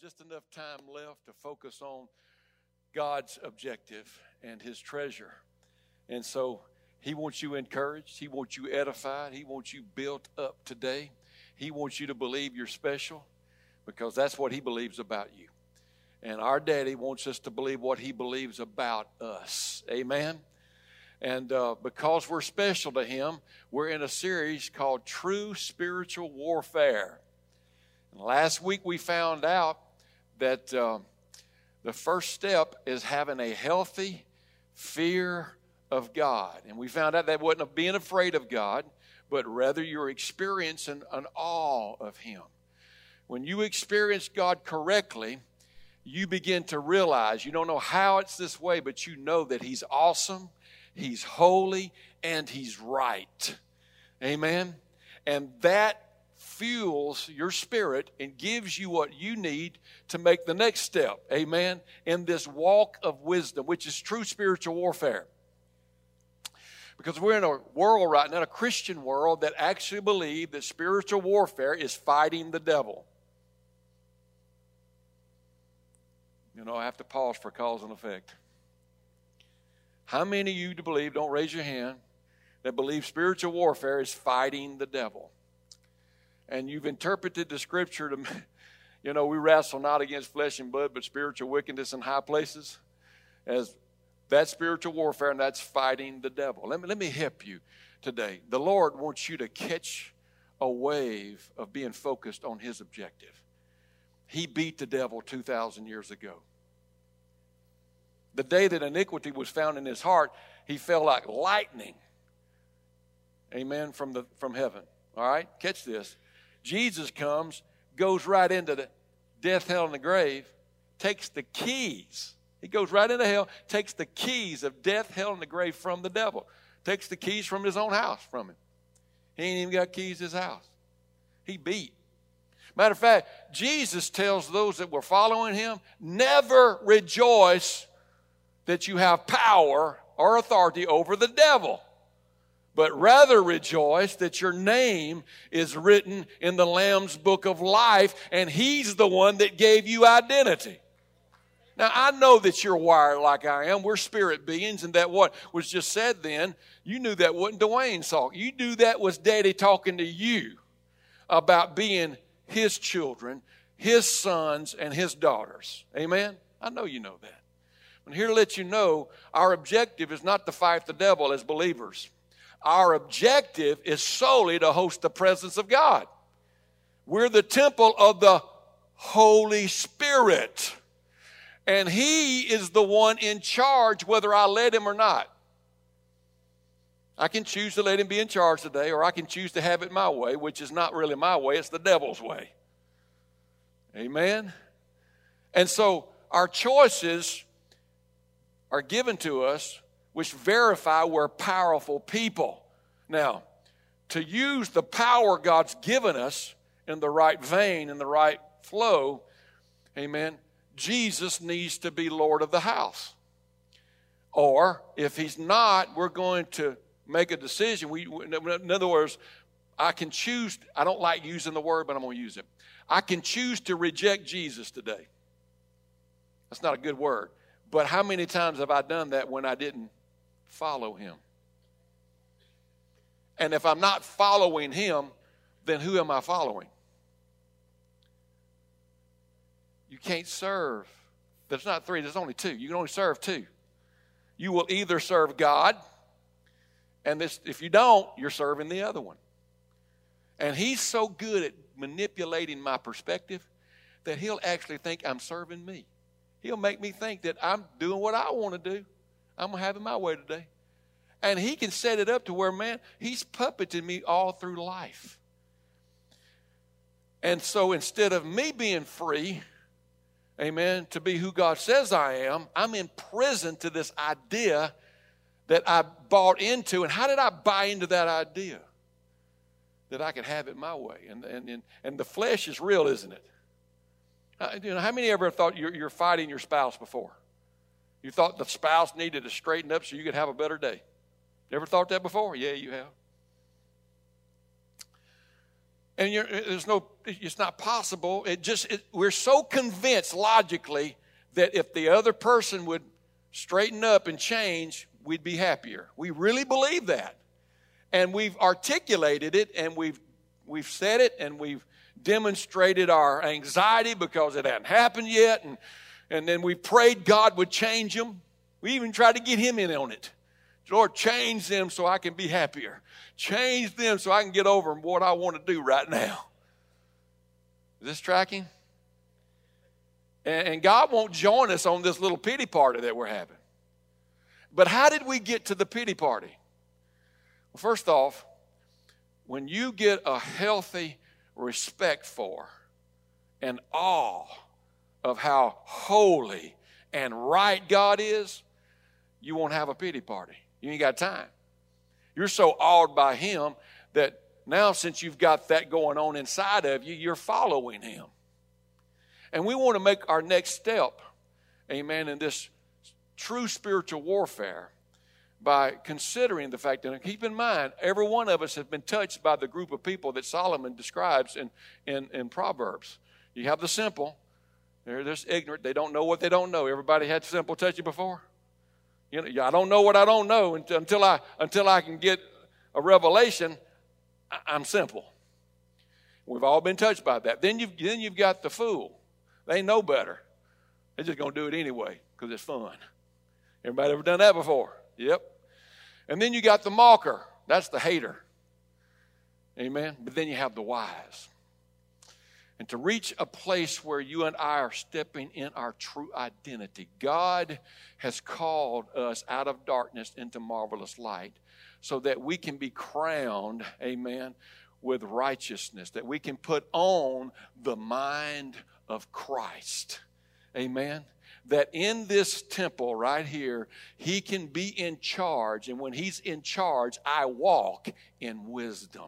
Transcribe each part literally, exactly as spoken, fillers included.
just enough time left to focus on God's objective and his treasure. And so he wants you encouraged. He wants you edified. He wants you built up today. He wants you to believe you're special because that's what he believes about you. And our daddy wants us to believe what he believes about us. Amen? And uh, because we're special to him, we're in a series called True Spiritual Warfare. And last week we found out that uh, the first step is having a healthy fear of God. And we found out that wasn't being afraid of God, but rather you're experiencing an awe of him. When you experience God correctly, you begin to realize, you don't know how it's this way, but you know that he's awesome, he's holy, and he's right. Amen? And that fuels your spirit and gives you what you need to make the next step. Amen? In this walk of wisdom, which is true spiritual warfare. Because we're in a world right now, a Christian world, that actually believe that spiritual warfare is fighting the devil. You know, I have to pause for cause and effect. How many of you do believe, don't raise your hand, that believe spiritual warfare is fighting the devil? And you've interpreted the scripture to, you know, we wrestle not against flesh and blood, but spiritual wickedness in high places, as that's spiritual warfare, and that's fighting the devil. Let me, let me help you today. The Lord wants you to catch a wave of being focused on his objective. He beat the devil two thousand years ago. The day that iniquity was found in his heart, he fell like lightning. Amen, from the from heaven. All right, catch this. Jesus comes, goes right into the death, hell, and the grave, takes the keys. He goes right into hell, takes the keys of death, hell, and the grave from the devil. Takes the keys from his own house from him. He ain't even got keys to his house. He beat. Matter of fact, Jesus tells those that were following him, never rejoice that you have power or authority over the devil, but rather rejoice that your name is written in the Lamb's book of life, and he's the one that gave you identity. Now, I know that you're wired like I am. We're spirit beings, and that what was just said then, you knew that wasn't Dwayne's talk. You knew that was Daddy talking to you about being his children, his sons, and his daughters. Amen? I know you know that. I'm here to let you know our objective is not to fight the devil as believers. Our objective is solely to host the presence of God. We're the temple of the Holy Spirit. And he is the one in charge whether I let him or not. I can choose to let him be in charge today, or I can choose to have it my way, which is not really my way, it's the devil's way. Amen? And so our choices are given to us, which verify we're powerful people. Now, to use the power God's given us in the right vein, in the right flow, amen, Jesus needs to be Lord of the house. Or if he's not, we're going to make a decision. We, in other words, I can choose, I don't like using the word, but I'm going to use it. I can choose to reject Jesus today. That's not a good word. But how many times have I done that when I didn't follow him? And if I'm not following him, then who am I following? You can't serve. There's not three, there's only two. You can only serve two. You will either serve God, and this, if you don't, you're serving the other one. And he's so good at manipulating my perspective that he'll actually think I'm serving me. He'll make me think that I'm doing what I want to do. I'm going to have it my way today. And he can set it up to where, man, he's puppeting me all through life. And so instead of me being free, amen, to be who God says I am, I'm imprisoned to this idea that I bought into. And how did I buy into that idea? That I could have it my way. And, and, and, and the flesh is real, isn't it? Uh, you know, how many ever thought you're, you're fighting your spouse before? You thought the spouse needed to straighten up so you could have a better day. You ever thought that before? Yeah, you have. And you're, there's no, it's not possible. It just, it, we're so convinced logically that if the other person would straighten up and change, we'd be happier. We really believe that. And we've articulated it, and we've we've said it, and we've demonstrated our anxiety because it hadn't happened yet. And, and then we prayed God would change them. We even tried to get him in on it. Lord, change them so I can be happier. Change them so I can get over what I want to do right now. Is this tracking? And, and God won't join us on this little pity party that we're having. But how did we get to the pity party? Well, first off, when you get a healthy respect for and awe of how holy and right God is, you won't have a pity party. You ain't got time. You're so awed by him that now, since you've got that going on inside of you, you're following him. And we want to make our next step, amen, in this true spiritual warfare by considering the fact that, keep in mind, every one of us has been touched by the group of people that Solomon describes in, in, in Proverbs. You have the simple. They're just ignorant. They don't know what they don't know. Everybody had simple touch you before? You know, I don't know what I don't know until I until I can get a revelation. I'm simple. We've all been touched by that. Then you've then you've got the fool. They know better. They're just gonna do it anyway because it's fun. Everybody ever done that before? Yep. And then you got the mocker. That's the hater. Amen. But then you have the wise. And to reach a place where you and I are stepping in our true identity, God has called us out of darkness into marvelous light so that we can be crowned, amen, with righteousness, that we can put on the mind of Christ. Amen. That in this temple right here, he can be in charge. And when he's in charge, I walk in wisdom.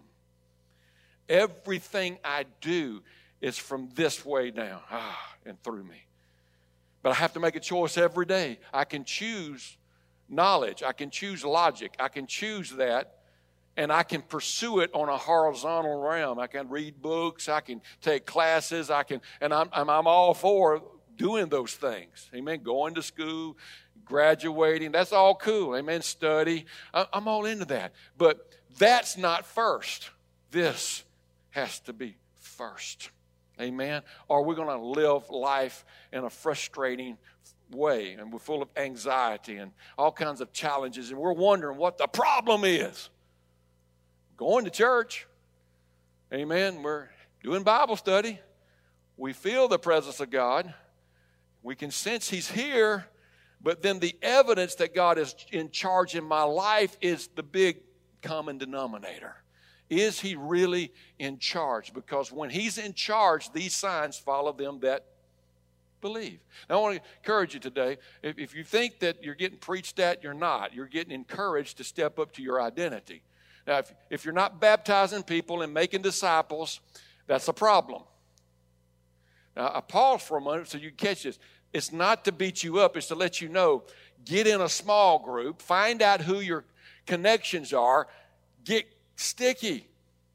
Everything I do is from this way down, ah, and through me. But I have to make a choice every day. I can choose knowledge. I can choose logic. I can choose that, and I can pursue it on a horizontal realm. I can read books. I can take classes. I can, and I'm, I'm, I'm all for doing those things. Amen. Going to school, graduating. That's all cool. Amen. Study. I, I'm all into that. But that's not first. This has to be first. Amen. Or we're going to live life in a frustrating way, and we're full of anxiety and all kinds of challenges, and we're wondering what the problem is. Going to church. Amen. We're doing Bible study. We feel the presence of God. We can sense he's here, but then the evidence that God is in charge in my life is the big common denominator. Is he really in charge? Because when he's in charge, these signs follow them that believe. Now, I want to encourage you today. If, if you think that you're getting preached at, you're not. You're getting encouraged to step up to your identity. Now, if, if you're not baptizing people and making disciples, that's a problem. Now, I pause for a moment so you can catch this. It's not to beat you up. It's to let you know. Get in a small group. Find out who your connections are. Get sticky.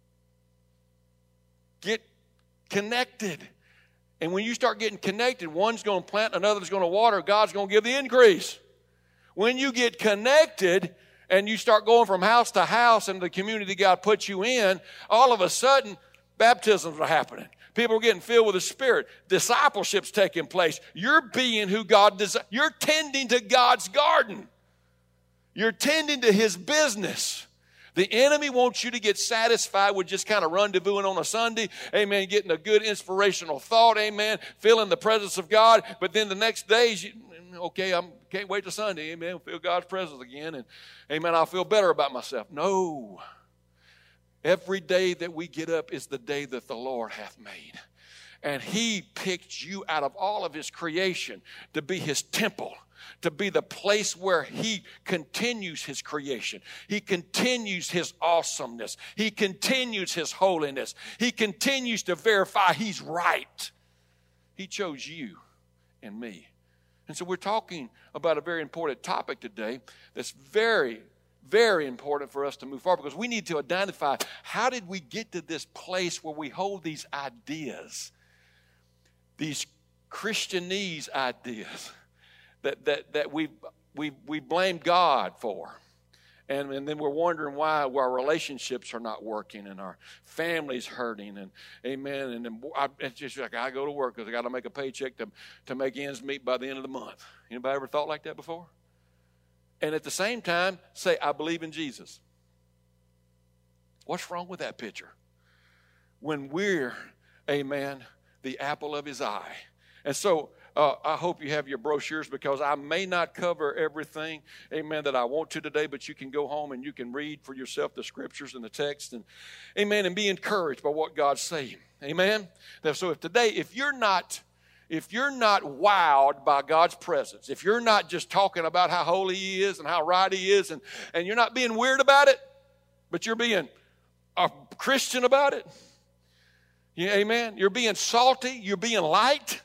Get connected. And when you start getting connected, one's going to plant, another's going to water, God's going to give the increase. When you get connected and you start going from house to house in the community God put you in, all of a sudden, baptisms are happening. People are getting filled with the Spirit. Discipleship's taking place. You're being who God desires. You're tending to God's garden. You're tending to his business. The enemy wants you to get satisfied with just kind of rendezvousing on a Sunday, amen, getting a good inspirational thought, amen, feeling the presence of God, but then the next day, you, okay, I can't wait till Sunday, amen, feel God's presence again, and amen, I'll feel better about myself. No. Every day that we get up is the day that the Lord hath made. And he picked you out of all of his creation to be his temple, to be the place where he continues his creation. He continues his awesomeness. He continues his holiness. He continues to verify he's right. He chose you and me. And so we're talking about a very important topic today that's very, Very important for us to move forward because we need to identify how did we get to this place where we hold these ideas, these Christianese ideas that, that, that we, we, we blame God for. And, and then we're wondering why our relationships are not working and our family's hurting. And amen. And then I, it's just like I go to work because I got to make a paycheck to, to make ends meet by the end of the month. Anybody ever thought like that before? And at the same time, say, I believe in Jesus. What's wrong with that picture? When we're, amen, the apple of his eye. And so uh, I hope you have your brochures because I may not cover everything, amen, that I want to today, but you can go home and you can read for yourself the scriptures and the text, and amen, and be encouraged by what God's saying. Amen? So if today, if you're not... If you're not wowed by God's presence, if you're not just talking about how holy he is and how right he is, and, and you're not being weird about it, but you're being a Christian about it, yeah, amen, you're being salty, you're being light.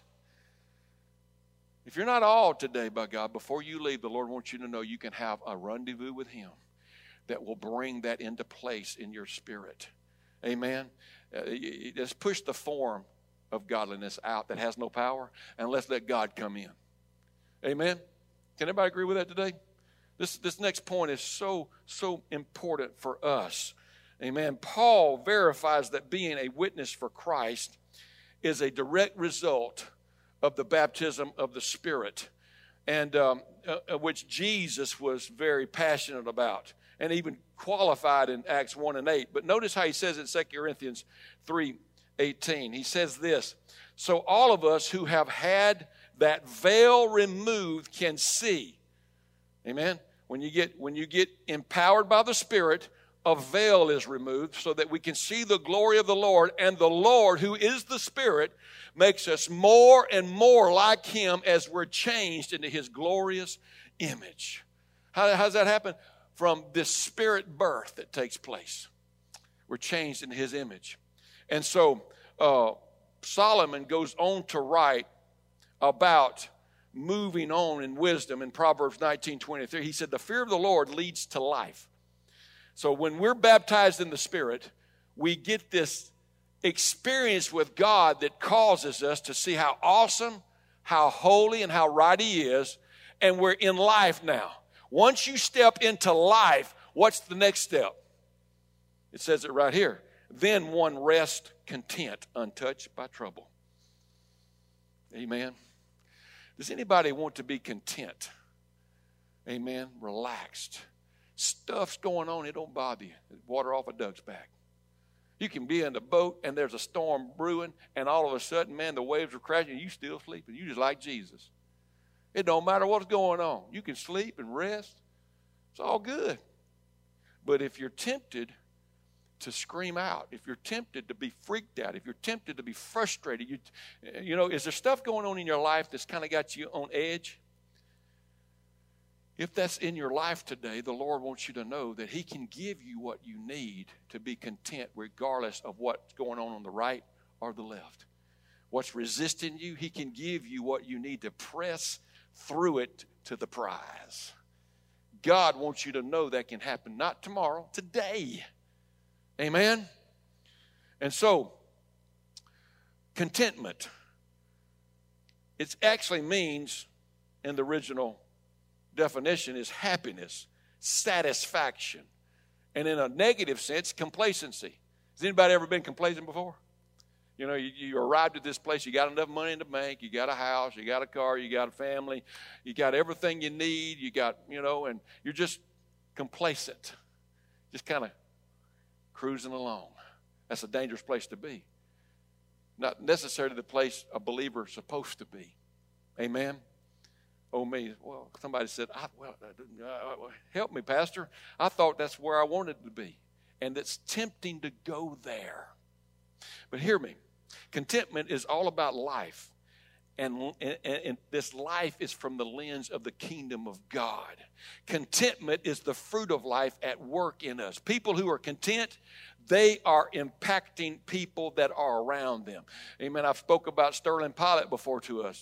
If you're not awed today by God, before you leave, the Lord wants you to know you can have a rendezvous with him that will bring that into place in your spirit. Amen? Uh, let's push the form of godliness out that has no power, and let's let God come in. Amen? Can everybody agree with that today? This, this next point is so, so important for us. Amen. Paul verifies that being a witness for Christ is a direct result of the baptism of the Spirit, and um, uh, which Jesus was very passionate about and even qualified in Acts one and eight. But notice how he says in Second Corinthians three eighteen. He says this, so all of us who have had that veil removed can see. Amen. When you get when you get empowered by the Spirit, a veil is removed so that we can see the glory of the Lord, and the Lord, who is the Spirit, makes us more and more like him as we're changed into his glorious image. How, how does that happen? From this spirit birth that takes place. We're changed into his image. And so uh, Solomon goes on to write about moving on in wisdom in Proverbs nineteen twenty-three. He said, the fear of the Lord leads to life. So when we're baptized in the Spirit, we get this experience with God that causes us to see how awesome, how holy, and how right he is, and we're in life now. Once you step into life, what's the next step? It says it right here. Then one rests content, untouched by trouble. Amen. Does anybody want to be content? Amen. Relaxed. Stuff's going on, it don't bother you. Water off a duck's back. You can be in the boat and there's a storm brewing, and all of a sudden, man, the waves are crashing and you still sleeping. You just like Jesus. It don't matter what's going on. You can sleep and rest. It's all good. But if you're tempted to scream out, if you're tempted to be freaked out, if you're tempted to be frustrated, you, you know, is there stuff going on in your life that's kind of got you on edge? If that's in your life today, the Lord wants you to know that he can give you what you need to be content regardless of what's going on on the right or the left. What's resisting you, he can give you what you need to press through it to the prize. God wants you to know that can happen not tomorrow, today. Amen? And so, contentment, it actually means, in the original definition, is happiness, satisfaction, and in a negative sense, complacency. Has anybody ever been complacent before? You know, you, you arrived at this place, you got enough money in the bank, you got a house, you got a car, you got a family, you got everything you need, you got, you know, and you're just complacent, just kind of cruising along. That's a dangerous place to be. Not necessarily the place a believer is supposed to be. Amen? Oh, me. Well, somebody said, I, well, uh, help me, Pastor. I thought that's where I wanted to be. And it's tempting to go there. But hear me. Contentment is all about life. And, and, and this life is from the lens of the kingdom of God. Contentment is the fruit of life at work in us. People who are content, they are impacting people that are around them. Amen. I've spoke about Sterling Pilot before to us.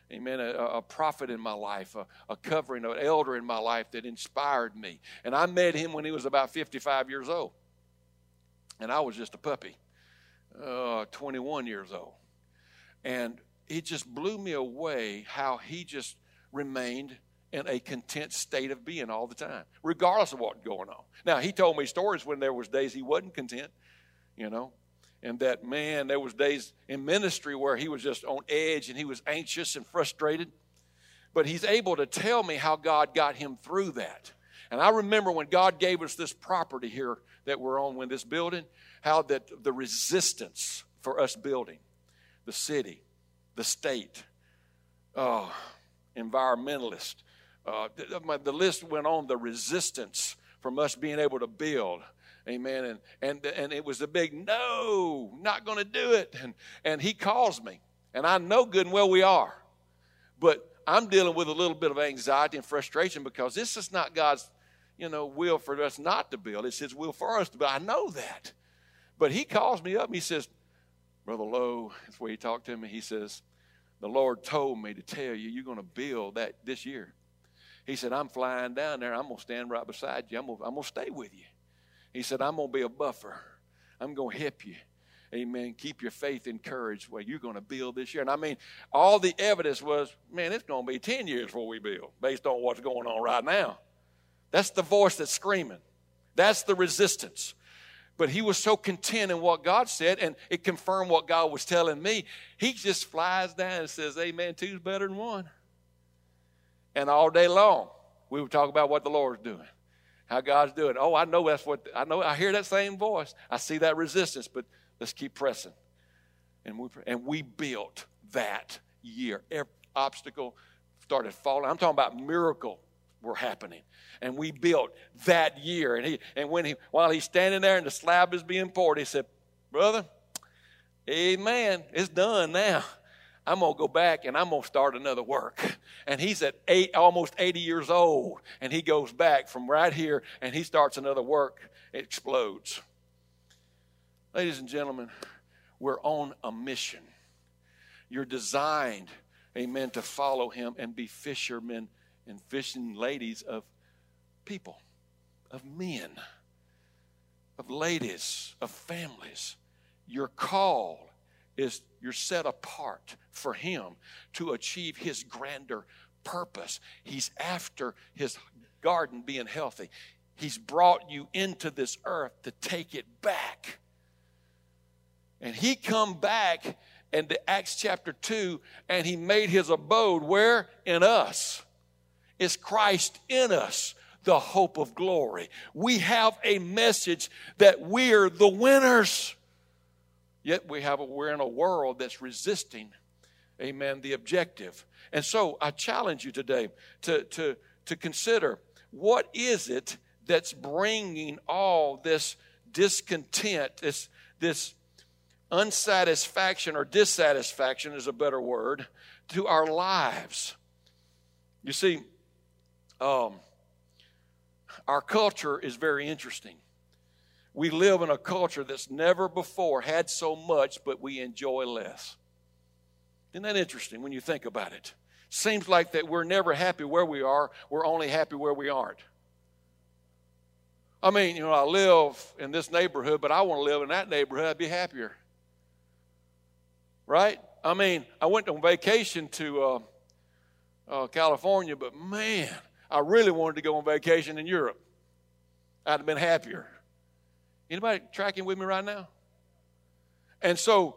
amen, a, a prophet in my life, a, a covering, an elder in my life that inspired me. And I met him when he was about fifty-five years old. And I was just a puppy, uh, twenty-one years old. And it just blew me away how he just remained in a content state of being all the time, regardless of what's going on. Now, he told me stories when there was days he wasn't content, you know, and that, man, there was days in ministry where he was just on edge and he was anxious and frustrated. But he's able to tell me how God got him through that. And I remember when God gave us this property here that we're on in this building, how that the resistance for us building, the city, the state, uh, environmentalists, uh, the, the list went on, the resistance from us being able to build. Amen. And and and it was a big no, not going to do it. And and he calls me. And I know good and well we are. But I'm dealing with a little bit of anxiety and frustration because this is not God's, you know, will for us not to build. It's his will for us to build. I know that. But he calls me up and he says, Brother Lowe, that's the way he talked to me. He says, the Lord told me to tell you you're going to build that this year. He said, I'm flying down there. I'm going to stand right beside you. I'm going to, I'm going to stay with you. He said, I'm going to be a buffer. I'm going to help you. Amen. Keep your faith encouraged. Well, you're going to build this year. And I mean, all the evidence was, man, it's going to be ten years before we build based on what's going on right now. That's the voice that's screaming. That's the resistance. But he was so content in what God said, and it confirmed what God was telling me. He just flies down and says, amen, two's better than one. And all day long, we would talk about what the Lord's doing, how God's doing. Oh, I know that's what, I know, I hear that same voice. I see that resistance, but let's keep pressing. And we, and we built that year. Every obstacle started falling. I'm talking about miracles were happening. And we built that year. And he and when he while he's standing there and the slab is being poured, he said, Brother, amen, it's done now. I'm going to go back and I'm going to start another work. And he's at eight, almost eighty years old. And he goes back from right here and he starts another work. It explodes. Ladies and gentlemen, we're on a mission. You're designed, amen, to follow him and be fishermen and fishing ladies of people, of men, of ladies, of families. Your call is you're set apart for him to achieve his grander purpose. He's after his garden being healthy. He's brought you into this earth to take it back. And he come back into Acts chapter two, and he made his abode where? In us. Is Christ in us, the hope of glory. We have a message that we're the winners. Yet we have a, we're in a world that's resisting, amen, the objective. And so I challenge you today to, to, to consider, what is it that's bringing all this discontent, this, this unsatisfaction or dissatisfaction is a better word, to our lives? You see, um, our culture is very interesting. We live in a culture that's never before had so much, but we enjoy less. Isn't that interesting when you think about it? Seems like that we're never happy where we are. We're only happy where we aren't. I mean, you know, I live in this neighborhood, but I want to live in that neighborhood. I'd be happier. Right? I mean, I went on vacation to uh, uh, California, but man, I really wanted to go on vacation in Europe. I'd have been happier. Anybody tracking with me right now? And so,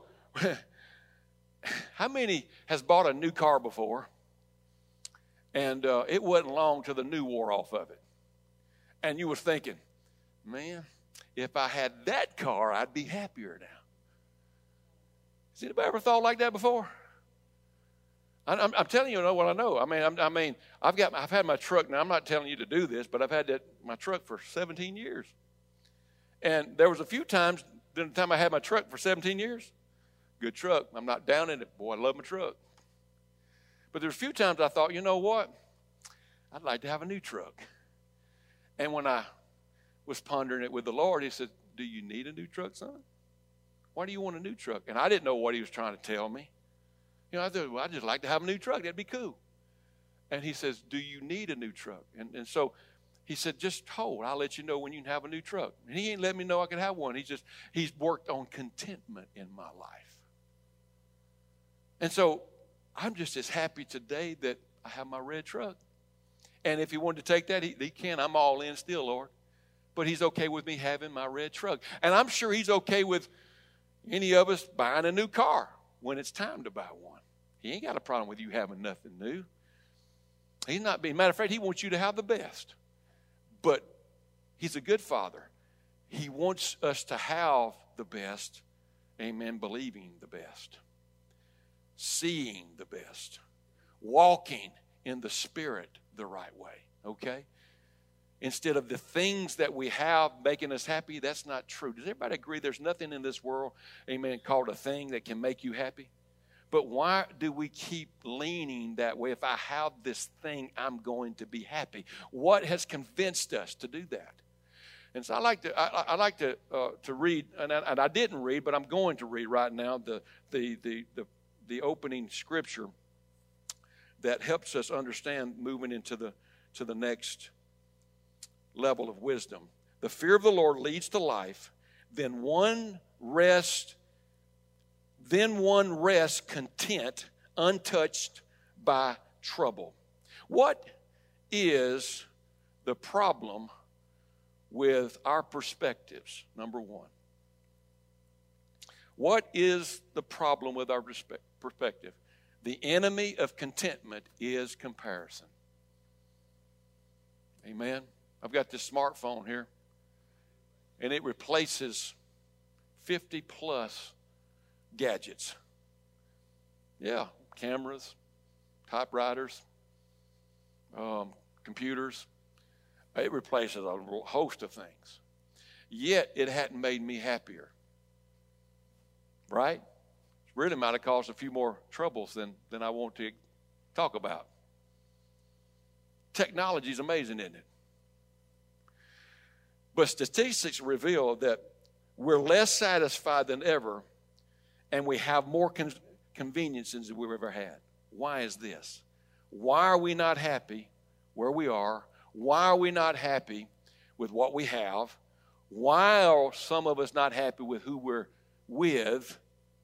how many has bought a new car before? And uh, it wasn't long till the new wore off of it. And you was thinking, man, if I had that car, I'd be happier now. Has anybody ever thought like that before? I'm, I'm telling you, you know what I know. I mean, I'm, I mean, I've got, I've had my truck. Now, I'm not telling you to do this, but I've had that my truck for seventeen years. And there was a few times during the time I had my truck for seventeen years. Good truck. I'm not down in it. Boy, I love my truck. But there's a few times I thought, you know what? I'd like to have a new truck. And when I was pondering it with the Lord, he said, do you need a new truck, son? Why do you want a new truck? And I didn't know what he was trying to tell me. You know, I thought, well, I'd just like to have a new truck. That'd be cool. And he says, do you need a new truck? And, and so he said, just hold. I'll let you know when you can have a new truck. And he ain't let me know I could have one. He just, he's worked on contentment in my life. And so I'm just as happy today that I have my red truck. And if he wanted to take that, he, he can. I'm all in still, Lord. But he's okay with me having my red truck. And I'm sure he's okay with any of us buying a new car when it's time to buy one. He ain't got a problem with you having nothing new. He's not being, matter of fact, he wants you to have the best. But he's a good father. He wants us to have the best, amen, believing the best, seeing the best, walking in the Spirit the right way, okay? Instead of the things that we have making us happy, that's not true. Does everybody agree there's nothing in this world, amen, called a thing that can make you happy? But why do we keep leaning that way? If I have this thing, I'm going to be happy. What has convinced us to do that? And so I like to I, I like to uh, to read, and I, and I didn't read, but I'm going to read right now the the the the, the opening scripture that helps us understand moving into the to the next level of wisdom. The fear of the Lord leads to life. Then one rest. Then one rests content, untouched by trouble. What is the problem with our perspectives? Number one. What is the problem with our perspective? The enemy of contentment is comparison. Amen. I've got this smartphone here, and it replaces fifty plus gadgets. Yeah, cameras, typewriters, um, computers. It replaces a host of things. Yet it hadn't made me happier. Right? It really might have caused a few more troubles than, than I want to talk about. Technology is amazing, isn't it? But statistics reveal that we're less satisfied than ever, and we have more con- conveniences than we've ever had. Why is this? Why are we not happy where we are? Why are we not happy with what we have? Why are some of us not happy with who we're with?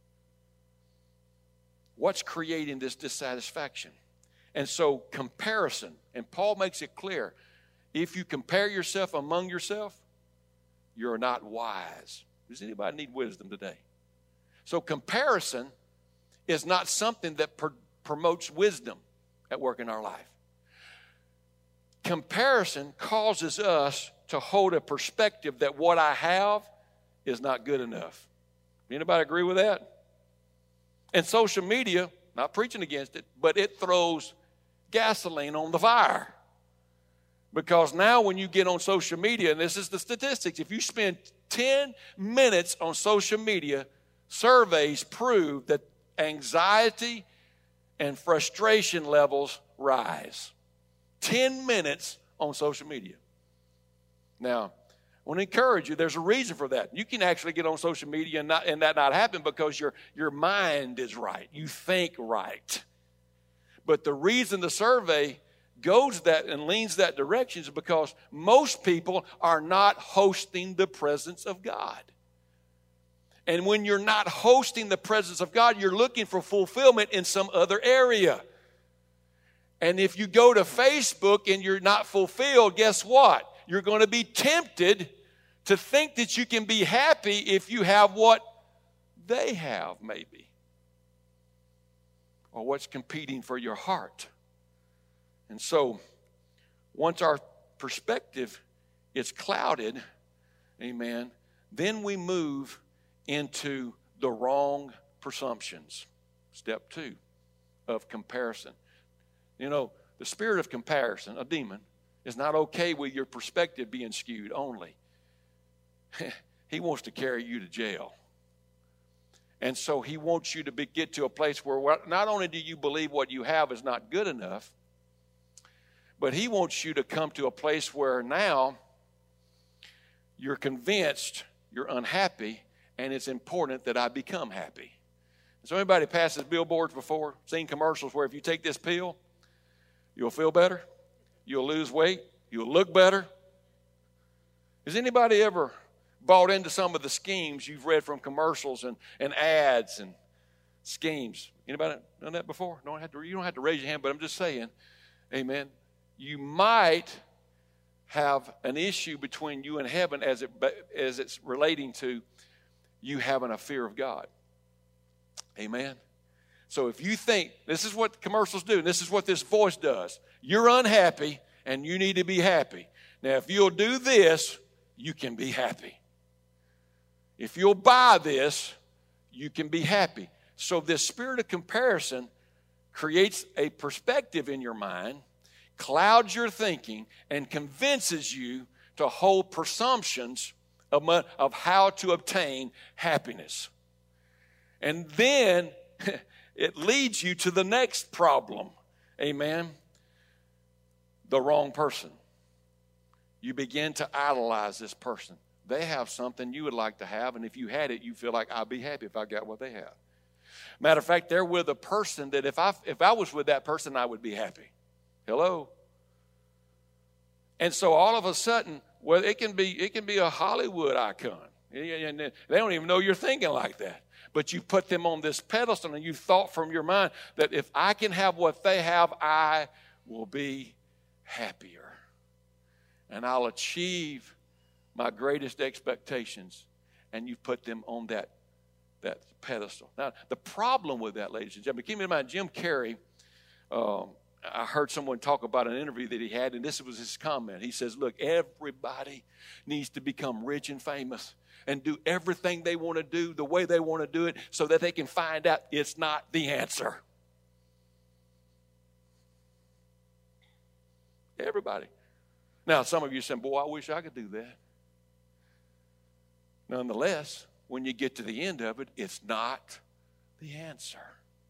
What's creating this dissatisfaction? And so comparison, and Paul makes it clear, if you compare yourself among yourself, you're not wise. Does anybody need wisdom today? So comparison is not something that pr- promotes wisdom at work in our life. Comparison causes us to hold a perspective that what I have is not good enough. Anybody agree with that? And social media, not preaching against it, but it throws gasoline on the fire. Because now when you get on social media, and this is the statistics, if you spend ten minutes on social media, surveys prove that anxiety and frustration levels rise. Ten minutes on social media. Now, I want to encourage you, there's a reason for that. You can actually get on social media and, not, and that not happen because your, your mind is right. You think right. But the reason the survey goes that and leans that direction is because most people are not hosting the presence of God. And when you're not hosting the presence of God, you're looking for fulfillment in some other area. And if you go to Facebook and you're not fulfilled, guess what? You're going to be tempted to think that you can be happy if you have what they have, maybe. Or what's competing for your heart. And so, once our perspective is clouded, amen, then we move into the wrong presumptions. Step two of comparison. You know, the spirit of comparison, a demon, is not okay with your perspective being skewed only. He wants to carry you to jail. And so he wants you to be, get to a place where not only do you believe what you have is not good enough, but he wants you to come to a place where now you're convinced you're unhappy, and it's important that I become happy. So anybody passes billboards before, seen commercials where if you take this pill, you'll feel better, you'll lose weight, you'll look better? Has anybody ever bought into some of the schemes you've read from commercials and, and ads and schemes? Anybody done that before? Don't have to, you don't have to raise your hand, but I'm just saying, amen. You might have an issue between you and heaven as it as it's relating to you having a fear of God. Amen. So if you think, this is what commercials do, and this is what this voice does. You're unhappy, and you need to be happy. Now, if you'll do this, you can be happy. If you'll buy this, you can be happy. So this spirit of comparison creates a perspective in your mind, clouds your thinking, and convinces you to hold presumptions of, of how to obtain happiness. And then it leads you to the next problem. Amen. The wrong person. You begin to idolize this person. They have something you would like to have, and if you had it, you feel like, I'd be happy if I got what they have. Matter of fact, they're with a person that if I if I was with that person, I would be happy. Hello? And so all of a sudden, well, it can be it can be a Hollywood icon. And they don't even know you're thinking like that. But you put them on this pedestal, and you thought from your mind that if I can have what they have, I will be happier. And I'll achieve my greatest expectations. And you put them on that, that pedestal. Now, the problem with that, ladies and gentlemen, keep in mind, Jim Carrey, um, I heard someone talk about an interview that he had, and this was his comment. He says, look, everybody needs to become rich and famous and do everything they want to do the way they want to do it so that they can find out it's not the answer. Everybody. Now, some of you are saying, boy, I wish I could do that. Nonetheless, when you get to the end of it, it's not the answer.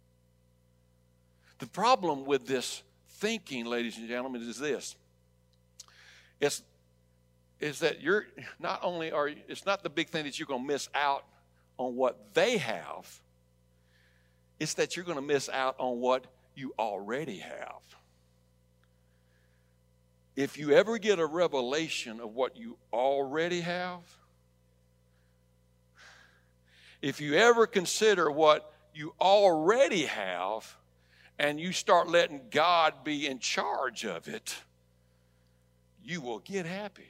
The problem with this thinking, ladies and gentlemen, is this. It's is that you're not only are it's not the big thing that you're going to miss out on what they have. It's that you're going to miss out on what you already have. If you ever get a revelation of what you already have, if you ever consider what you already have, and you start letting God be in charge of it, you will get happy.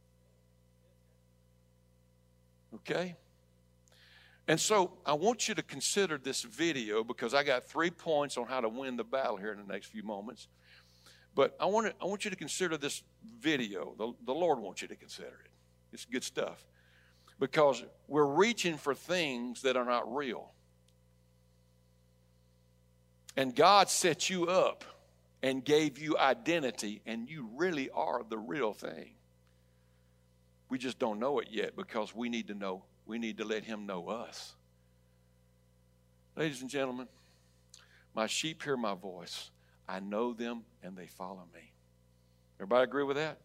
Okay? And so I want you to consider this video because I got three points on how to win the battle here in the next few moments. But I want to, I want you to consider this video. The, the Lord wants you to consider it. It's good stuff. Because we're reaching for things that are not real. And God set you up and gave you identity, and you really are the real thing. We just don't know it yet because we need to know, we need to let Him know us. Ladies and gentlemen, my sheep hear my voice. I know them and they follow me. Everybody agree with that?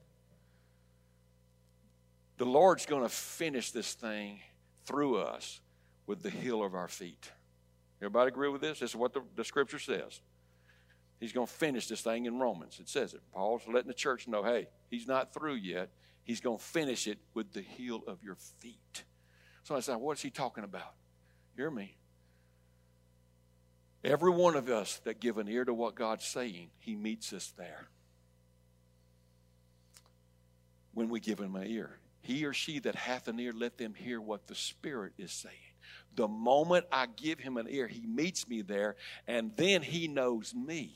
The Lord's going to finish this thing through us with the heel of our feet. Everybody agree with this? This is what the, the Scripture says. He's going to finish this thing in Romans. It says it. Paul's letting the church know, hey, He's not through yet. He's going to finish it with the heel of your feet. So I said, what's he talking about? Hear me. Every one of us that give an ear to what God's saying, He meets us there. When we give Him an ear. He or she that hath an ear, let them hear what the Spirit is saying. The moment I give Him an ear, He meets me there, and then He knows me.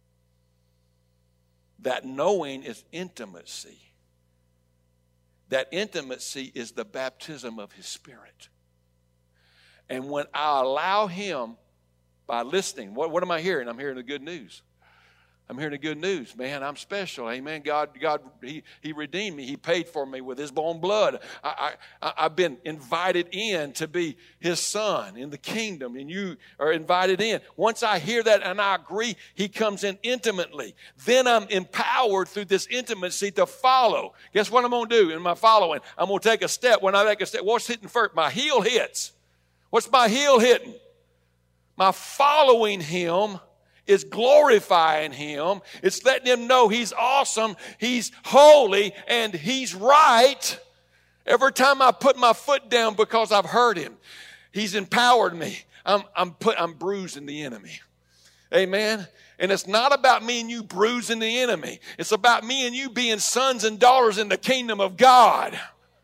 That knowing is intimacy. That intimacy is the baptism of His Spirit. And when I allow Him, by listening, what, what am I hearing? I'm hearing the good news. I'm hearing the good news. Man, I'm special. Amen. God, God, He, he redeemed me. He paid for me with His own blood. I, I, I've been invited in to be His son in the kingdom, and you are invited in. Once I hear that and I agree, He comes in intimately. Then I'm empowered through this intimacy to follow. Guess what I'm going to do in my following? I'm going to take a step. When I take a step, what's hitting first? My heel hits. What's my heel hitting? My following him is glorifying him. It's letting him know he's awesome, he's holy, and he's right. Every time I put my foot down because I've heard him, he's empowered me. I'm, I'm, put, I'm bruising the enemy. Amen. And it's not about me and you bruising the enemy. It's about me and you being sons and daughters in the kingdom of God.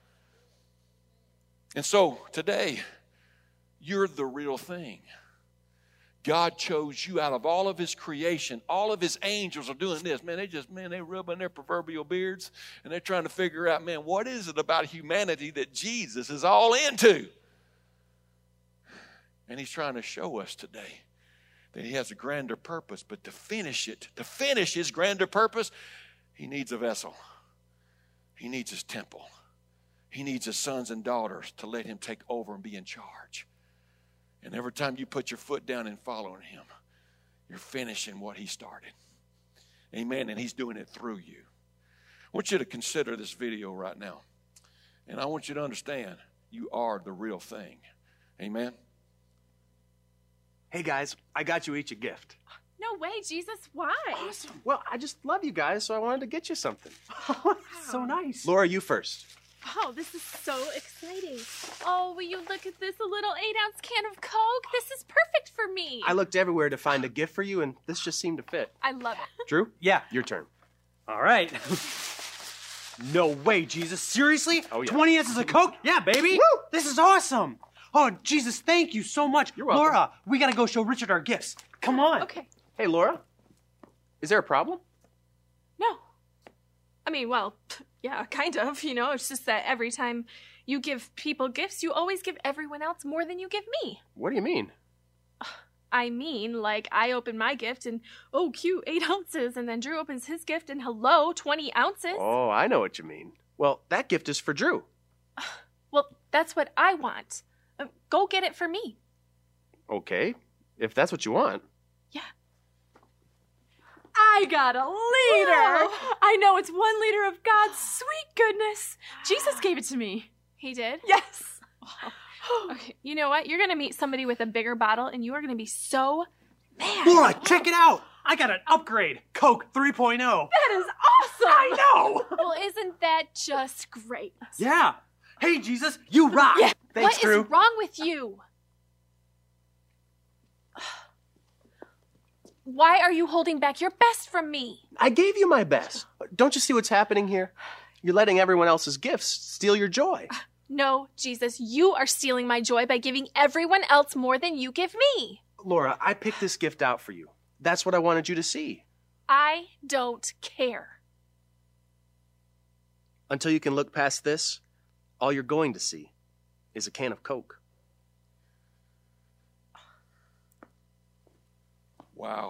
And so today, you're the real thing. God chose you out of all of his creation. All of his angels are doing this. Man, they just, man, they rubbing their proverbial beards and they're trying to figure out, man, what is it about humanity that Jesus is all into? And he's trying to show us today that he has a grander purpose, but to finish it, to finish his grander purpose, he needs a vessel. He needs his temple. He needs his sons and daughters to let him take over and be in charge. And every time you put your foot down and following him, you're finishing what he started. Amen. And he's doing it through you. I want you to consider this video right now. And I want you to understand you are the real thing. Amen. Hey guys, I got you each a gift. No way, Jesus. Why? Awesome. Well, I just love you guys, so I wanted to get you something. Oh, wow. So nice. Laura, you first. Oh, this is so exciting. Oh, will you look at this? A little eight-ounce can of Coke? This is perfect for me. I looked everywhere to find a gift for you, and this just seemed to fit. I love it. Drew? Yeah. Your turn. All right. No way, Jesus. Seriously? Oh, yeah. twenty ounces of Coke? Yeah, baby. Woo! This is awesome. Oh, Jesus, thank you so much. You're welcome. Laura, we got to go show Richard our gifts. Come on. Okay. Hey, Laura, is there a problem? No. I mean, well, yeah, kind of, you know. It's just that every time you give people gifts, you always give everyone else more than you give me. What do you mean? I mean, like, I open my gift and, oh, cute, eight ounces. And then Drew opens his gift and, hello, twenty ounces. Oh, I know what you mean. Well, that gift is for Drew. Well, that's what I want. Uh, go get it for me. Okay, if that's what you want. Yeah. I got a liter. Whoa. I know, it's one liter of God's sweet goodness. Jesus gave it to me. He did? Yes. Okay, you know what? You're going to meet somebody with a bigger bottle, and you are going to be so mad. Laura, check it out. I got an upgrade. Coke three point oh. That is awesome. I know. Well, isn't that just great? Yeah. Hey, Jesus, you rock. Yeah. Thanks, what Drew. What is wrong with you? Why are you holding back your best from me? I gave you my best. Don't you see what's happening here? You're letting everyone else's gifts steal your joy. No, Jesus, you are stealing my joy by giving everyone else more than you give me. Laura, I picked this gift out for you. That's what I wanted you to see. I don't care. Until you can look past this, all you're going to see is a can of Coke. Wow.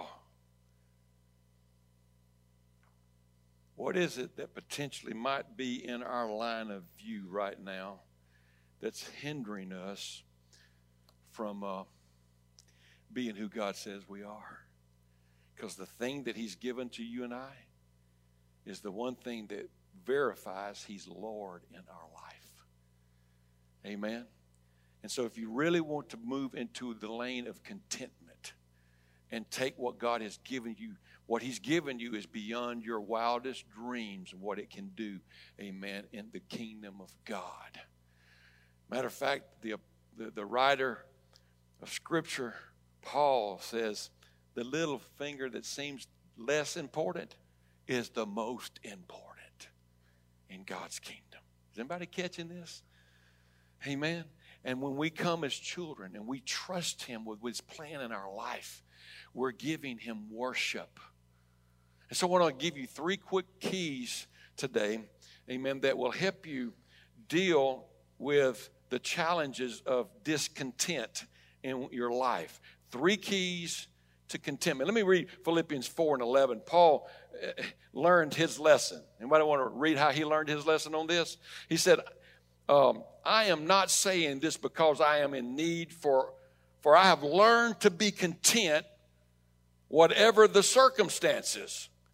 What is it that potentially might be in our line of view right now that's hindering us from uh, being who God says we are? Because the thing that he's given to you and I is the one thing that verifies he's Lord in our life. Amen? And so if you really want to move into the lane of contentment and take what God has given you, what he's given you is beyond your wildest dreams and what it can do, amen, in the kingdom of God. Matter of fact, the, the, the writer of Scripture, Paul, says the little finger that seems less important is the most important in God's kingdom. Is anybody catching this? Amen. And when we come as children and we trust him with his plan in our life, we're giving him worship. And so I want to give you three quick keys today, amen, that will help you deal with the challenges of discontent in your life. Three keys to contentment. Let me read Philippians four and eleven. Paul uh, learned his lesson. Anybody want to read how he learned his lesson on this? He said, um, I am not saying this because I am in need, for, for I have learned to be content whatever the circumstances.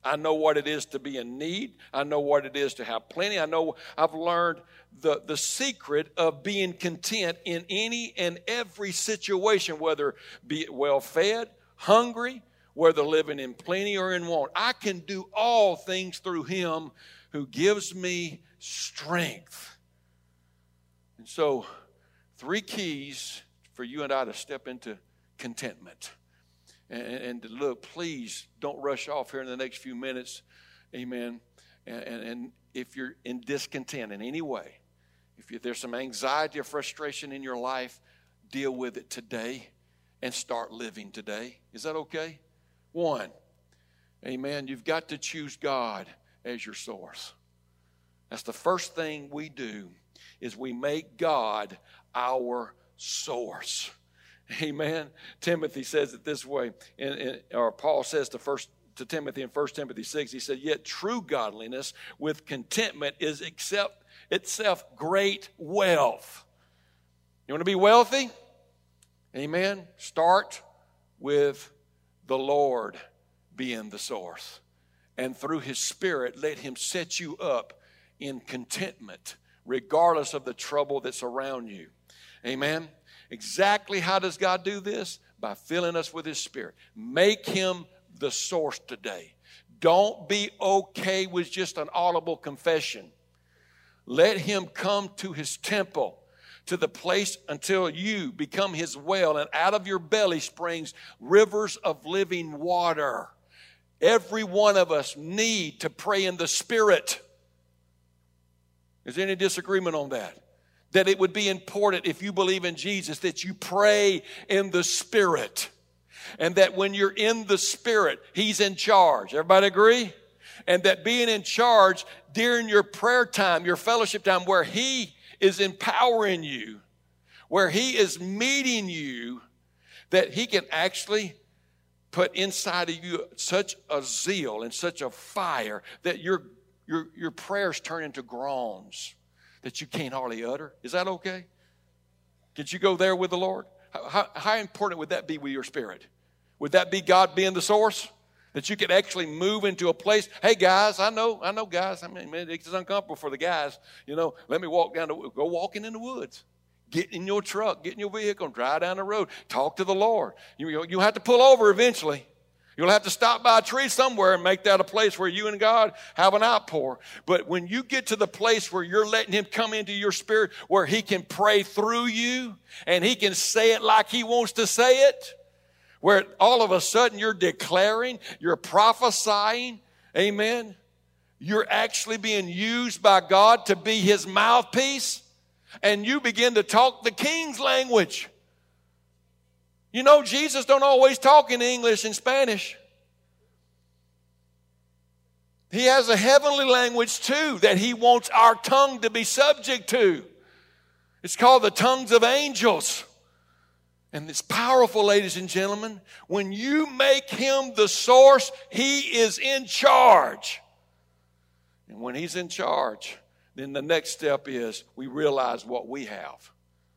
I know what it is to be in need. I know what it is to have plenty. I know I've learned the, the secret of being content in any and every situation, whether be it well-fed, hungry, whether living in plenty or in want. I can do all things through him who gives me strength. And so, three keys for you and I to step into contentment. And, and to look, please don't rush off here in the next few minutes. Amen. And, and, and if you're in discontent in any way, if you, there's some anxiety or frustration in your life, deal with it today and start living today. Is that okay? One, amen, you've got to choose God as your source. That's the first thing we do, is we make God our source. Amen. Timothy says it this way, in, in, or Paul says to first to Timothy in First Timothy six, he said, yet true godliness with contentment is except itself great wealth. You want to be wealthy? Amen. Start with the Lord being the source. And through his Spirit, let him set you up in contentment, regardless of the trouble that's around you. Amen. Exactly how does God do this? By filling us with his Spirit. Make him the source today. Don't be okay with just an audible confession. Let him come to his temple, to the place until you become his well, and out of your belly springs rivers of living water. Every one of us need to pray in the Spirit. Is there any disagreement on that? That it would be important, if you believe in Jesus, that you pray in the Spirit. And that when you're in the Spirit, he's in charge. Everybody agree? And that being in charge during your prayer time, your fellowship time, where he is empowering you, where he is meeting you, that he can actually put inside of you such a zeal and such a fire that your, your, your prayers turn into groans that you can't hardly utter. Is that okay? Could you go there with the Lord? How, how important would that be with your spirit? Would that be God being the source? That you could actually move into a place. Hey guys, I know, I know guys. I mean, it's uncomfortable for the guys. You know, let me walk down the, go walking in the woods. Get in your truck, get in your vehicle, drive down the road. Talk to the Lord. You, you have to pull over eventually. You'll have to stop by a tree somewhere and make that a place where you and God have an outpour. But when you get to the place where you're letting him come into your spirit, where he can pray through you and he can say it like he wants to say it, where all of a sudden you're declaring, you're prophesying, amen, you're actually being used by God to be his mouthpiece, and you begin to talk the king's language. You know, Jesus don't always talk in English and Spanish. He has a heavenly language too that he wants our tongue to be subject to. It's called the tongues of angels. And it's powerful, ladies and gentlemen. When you make him the source, he is in charge. And when he's in charge, then the next step is we realize what we have.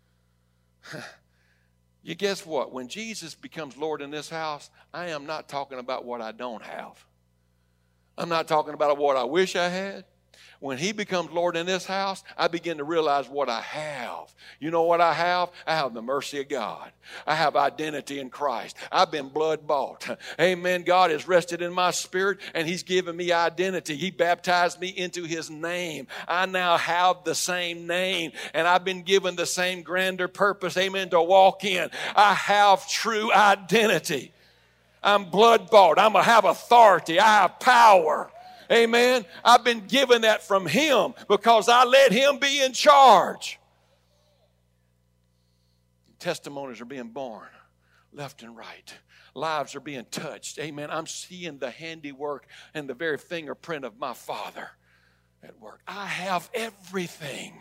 You guess what? When Jesus becomes Lord in this house, I am not talking about what I don't have. I'm not talking about what I wish I had. When he becomes Lord in this house, I begin to realize what I have. You know what I have? I have the mercy of God. I have identity in Christ. I've been blood bought. Amen. God has rested in my spirit and he's given me identity. He baptized me into his name. I now have the same name and I've been given the same grander purpose, amen, to walk in. I have true identity. I'm blood bought. I'm going to have authority. I have power. Amen. I've been given that from him because I let him be in charge. Testimonies are being born left and right. Lives are being touched. Amen. I'm seeing the handiwork and the very fingerprint of my Father at work. I have everything.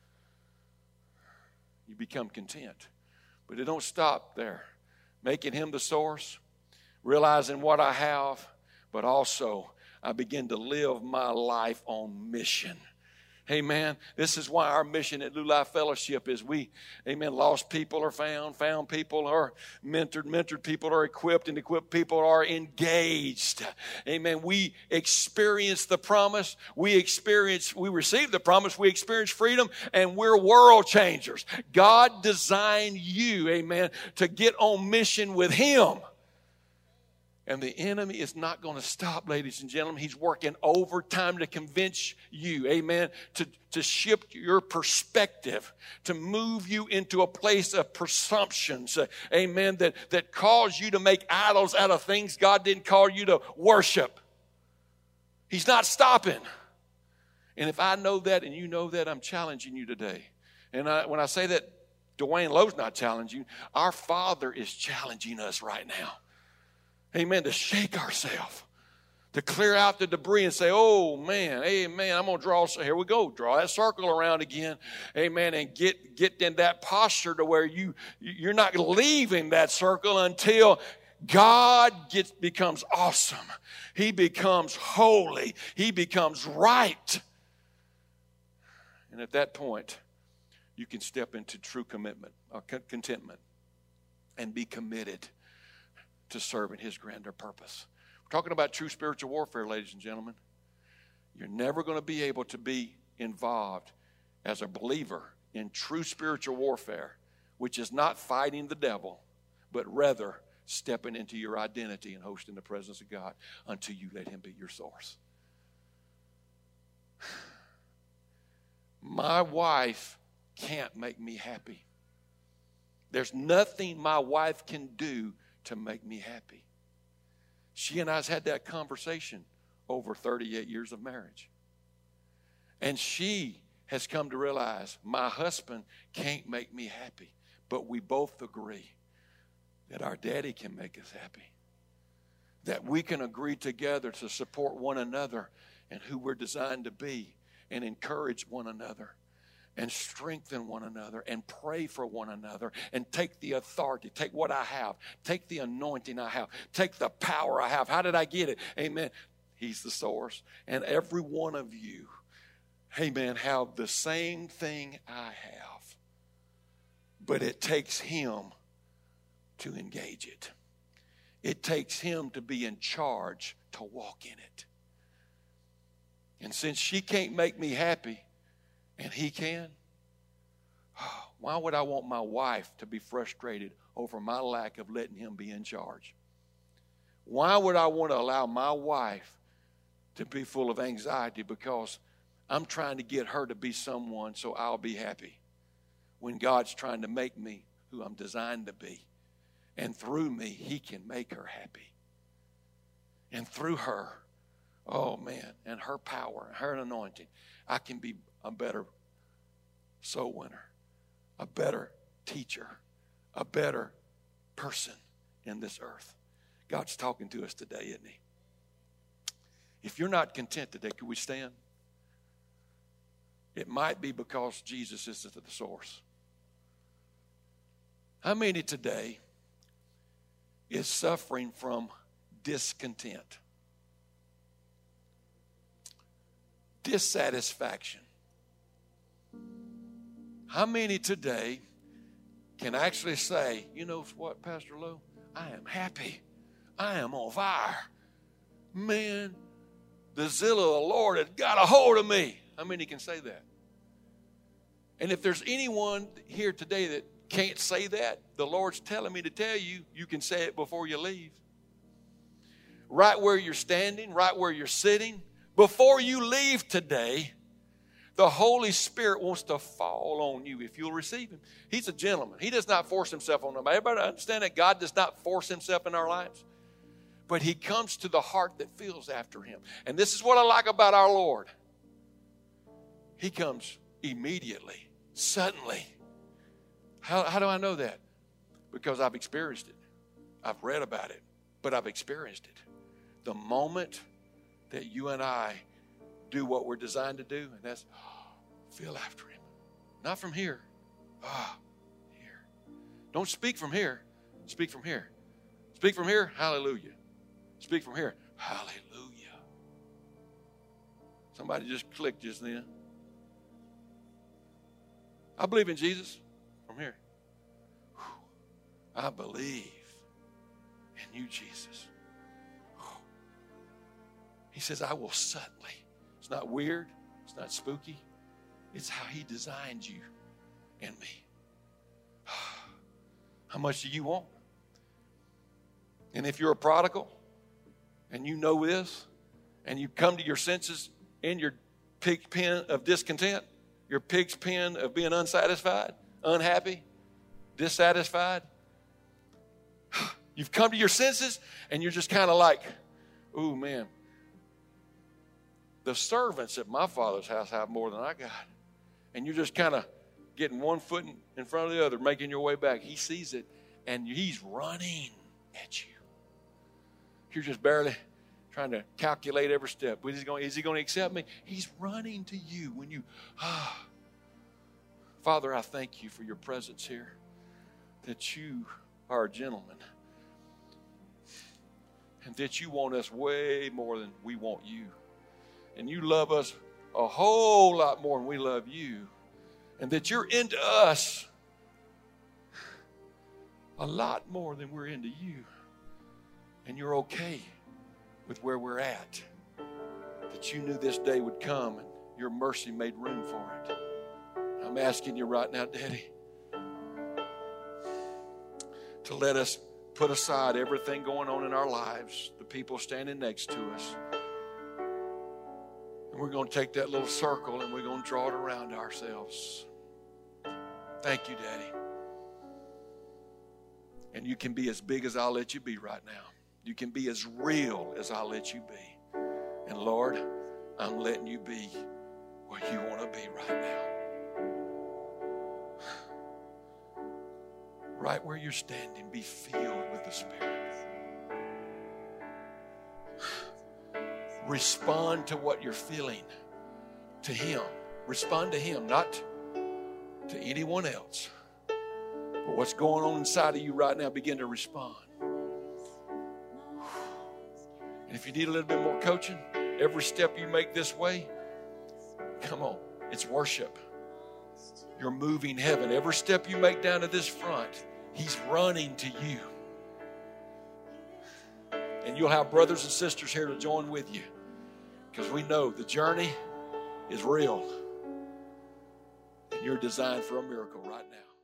You become content. But it don't stop there. Making him the source, realizing what I have, but also I begin to live my life on mission. Amen. This is why our mission at New Life Fellowship is we, amen, lost people are found, found people are mentored, mentored people are equipped, and equipped people are engaged. Amen. We experience the promise. We experience, we receive the promise. We experience freedom, and we're world changers. God designed you, amen, to get on mission with Him. And the enemy is not going to stop, ladies and gentlemen. He's working overtime to convince you, amen, to, to shift your perspective, to move you into a place of presumptions, uh, amen, that, that cause you to make idols out of things God didn't call you to worship. He's not stopping. And if I know that and you know that, I'm challenging you today. And I, when I say that, Dwayne Lowe's not challenging you. Our Father is challenging us right now. Amen, to shake ourselves, to clear out the debris and say, oh, man, amen, I'm going to draw, here we go, draw that circle around again, amen, and get, get in that posture to where you, you're not leaving that circle until God gets, becomes awesome. He becomes holy. He becomes right. And at that point, you can step into true commitment, or contentment, and be committed to serving His grander purpose. We're talking about true spiritual warfare, ladies and gentlemen. You're never going to be able to be involved as a believer in true spiritual warfare, which is not fighting the devil, but rather stepping into your identity and hosting the presence of God until you let Him be your source. My wife can't make me happy. There's nothing my wife can do to make me happy. She and I has had that conversation over thirty-eight years of marriage. And she has come to realize my husband can't make me happy, but we both agree that our daddy can make us happy. That we can agree together to support one another and who we're designed to be and encourage one another and strengthen one another and pray for one another and take the authority, take what I have, take the anointing I have, take the power I have. How did I get it? Amen. He's the source. And every one of you, amen, have the same thing I have. But it takes Him to engage it. It takes Him to be in charge, to walk in it. And since she can't make me happy, and He can, why would I want my wife to be frustrated over my lack of letting Him be in charge? Why would I want to allow my wife to be full of anxiety because I'm trying to get her to be someone so I'll be happy, when God's trying to make me who I'm designed to be? And through me, He can make her happy. And through her, oh man, and her power, her anointing, I can be a better soul winner, a better teacher, a better person in this earth. God's talking to us today, isn't He? If you're not content today, could we stand? It might be because Jesus is the source. How many today is suffering from discontent, dissatisfaction? How many today can actually say, you know what, Pastor Lowe? I am happy. I am on fire. Man, the zeal of the Lord has got a hold of me. How many can say that? And if there's anyone here today that can't say that, the Lord's telling me to tell you, you can say it before you leave. Right where you're standing, right where you're sitting, before you leave today, the Holy Spirit wants to fall on you if you'll receive Him. He's a gentleman. He does not force Himself on nobody. Everybody understand that God does not force Himself in our lives? But He comes to the heart that feels after Him. And this is what I like about our Lord. He comes immediately, suddenly. How, how do I know that? Because I've experienced it. I've read about it, but I've experienced it. The moment that you and I do what we're designed to do, and that's oh, feel after Him. Not from here. Ah, oh, here. Don't speak from here. Speak from here. Speak from here. Hallelujah. Speak from here. Hallelujah. Somebody just clicked just then. I believe in Jesus. From here. I believe in you, Jesus. He says, I will suddenly. It's not weird. It's not spooky. It's how he designed you and me. How much do you want? And if you're a prodigal and you know this and you come to your senses in your pig pen of discontent, your pig's pen of being unsatisfied, unhappy, dissatisfied, you've come to your senses and you're just kind of like, ooh, man, the servants at my father's house have more than I got. And you're just kind of getting one foot in, in front of the other, making your way back. He sees it, and he's running at you. You're just barely trying to calculate every step. Is he going, is he going to accept me? He's running to you when you, ah. Father, I thank you for your presence here, that you are a gentleman, and that you want us way more than we want you. And you love us a whole lot more than we love you. And that you're into us a lot more than we're into you. And you're okay with where we're at. That you knew this day would come and your mercy made room for it. I'm asking you right now, Daddy, to let us put aside everything going on in our lives, the people standing next to us. And we're going to take that little circle and we're going to draw it around ourselves. Thank you, Daddy. And you can be as big as I'll let you be right now. You can be as real as I'll let you be. And Lord, I'm letting you be where you want to be right now. Right where you're standing, be filled with the Spirit. Respond to what you're feeling to Him. Respond to Him, not to anyone else. But what's going on inside of you right now, begin to respond. And if you need a little bit more coaching, every step you make this way, come on, it's worship. You're moving heaven. Every step you make down to this front, He's running to you. And you'll have brothers and sisters here to join with you. Because we know the journey is real. And you're designed for a miracle right now.